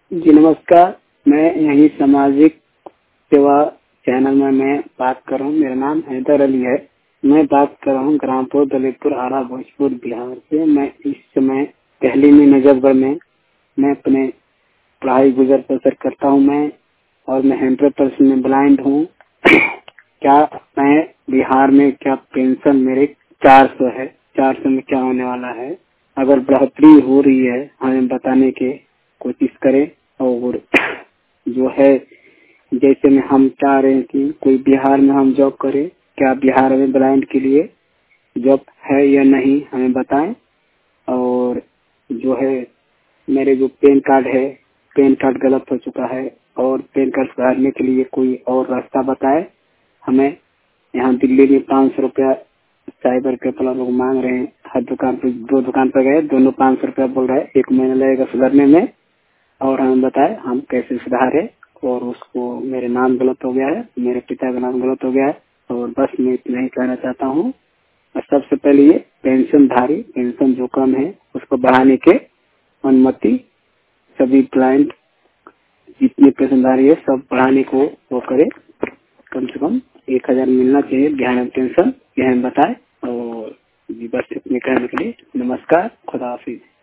जी नमस्कार। मैं यही सामाजिक सेवा चैनल में मैं बात कर रहा हूँ। मेरा नाम हैदर अली है। मैं बात कर रहा हूँ ग्रामपुर दलितपुर आरा भोजपुर बिहार से। मैं इस समय दिल्ली में नजफगढ़ में मैं अपने पढ़ाई गुजर बसर करता हूँ। मैं 100% में ब्लाइंड हूँ। क्या मैं बिहार में क्या पेंशन मेरे 400 है। 400 में क्या होने वाला है? अगर बढ़ोतरी हो रही है हमें बताने के कोशिश करें। और जो है जैसे में हम चाह रहे हैं कि कोई बिहार में हम जॉब करें। क्या बिहार में ब्लाइंड के लिए जॉब है या नहीं हमें बताएं। और जो है मेरे जो पेन कार्ड गलत हो चुका है और पेन कार्ड सुधारने के लिए कोई और रास्ता बताए हमें। यहाँ दिल्ली में 500 रुपया साइबर के पुलिस लोग मांग रहे हैं। हर दुकान पे 2 दुकान पर गए, दोनों 500 रुपया बोल रहे हैं। 1 महीना लगेगा सुधरने में। और हमें बताए हम कैसे सुधारे। और उसको मेरे नाम गलत हो गया है, मेरे पिता का नाम गलत हो गया है। और बस मैं इतना ही कहना चाहता हूँ। और सबसे पहले ये पेंशन जो कम है उसको बढ़ाने के अनुमति सभी क्लाइंट जितनी पेंशनधारी है सब बढ़ाने को वो करे। कम से कम 1000 मिलना चाहिए बिहार में पेंशन, यह हम बताए। और बस इतने कहने के लिए नमस्कार, खुदा हाफिज।